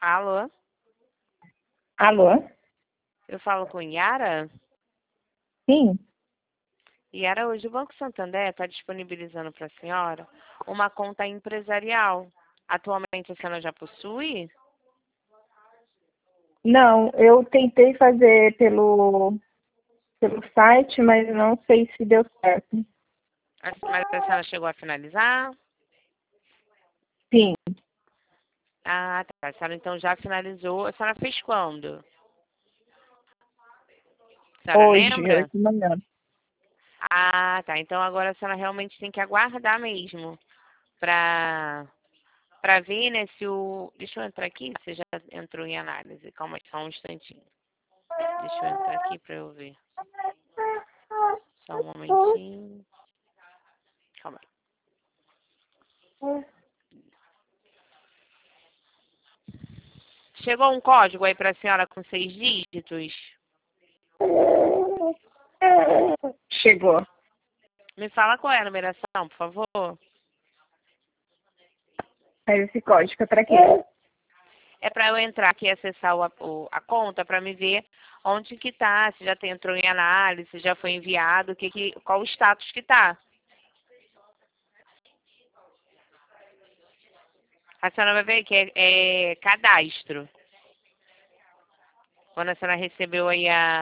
Alô? Alô? Eu falo com Yara? Sim. Yara, hoje o Banco Santander está disponibilizando para a senhora uma conta empresarial. Atualmente a senhora já possui? Não, eu tentei fazer pelo site, mas não sei se deu certo. Mas a senhora chegou a finalizar? Sim, Ah, tá. A senhora então já finalizou. A senhora fez quando? A senhora hoje, lembra? de manhã. Ah, tá. Então agora a senhora realmente tem que aguardar mesmo para ver, né, se o... Deixa eu entrar aqui, você já entrou em análise. Calma aí, só um instantinho. Deixa eu entrar aqui para eu ver. Só um momentinho. Calma aí. Chegou um código aí para a senhora com 6 dígitos? Chegou. Me fala qual é a numeração, por favor. Mas esse código é para quê? É para eu entrar aqui e acessar a conta para me ver onde que tá, se já entrou em análise, se já foi enviado, qual o status que tá. A senhora vai ver que é cadastro. Quando a senhora recebeu aí